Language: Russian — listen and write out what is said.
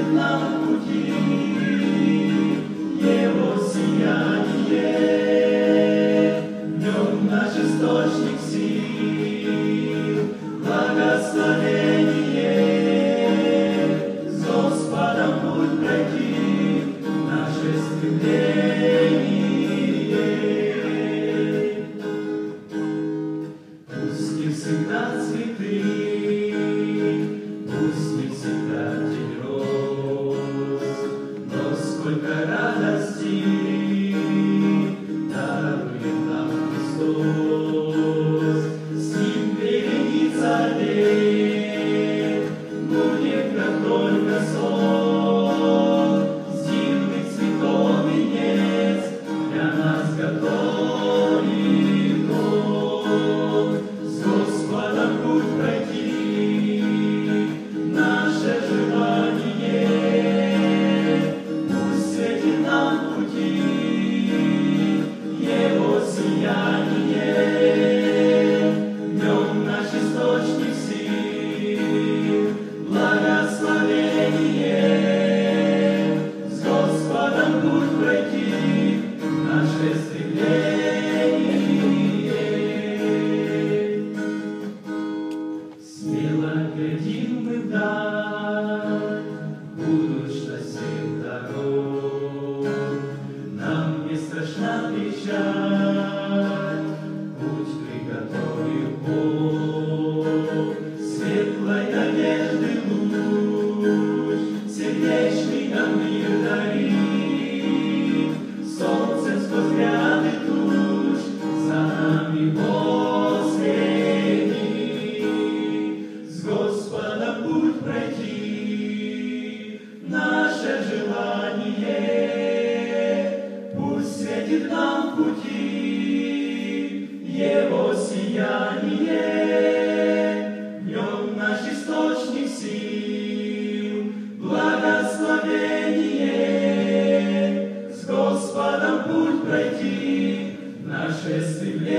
светит нам пути, Его сияние, в нем наш источник сил, благословение, с Господом путь пройти, наше стремление. Пусть не всегда цветы, пусть не всегда день роз, но сколько радости дарует нам Христос. С Ним вереница лет будет, как только сон, зимних цветов венец для нас готовит Он. С Господом путь пройти, наше желание, пусть светит нам пути, Его сияние, в нем наш источник сил, благословение, с Господом путь пройти, наше стремление. Смело глядим мы вдаль, будущность всех дорог. Нам не страшна печаль, путь приготовил Бог. Светлой надежды луч, сердечный нам мир дарит. Солнце сквозь гряды туч, за нами последний. С Господом путь пройти, наше желание, пусть светит нам пути, Его сияние, в нем наш источник сил, благословение, с Господом путь пройти, наше стремление.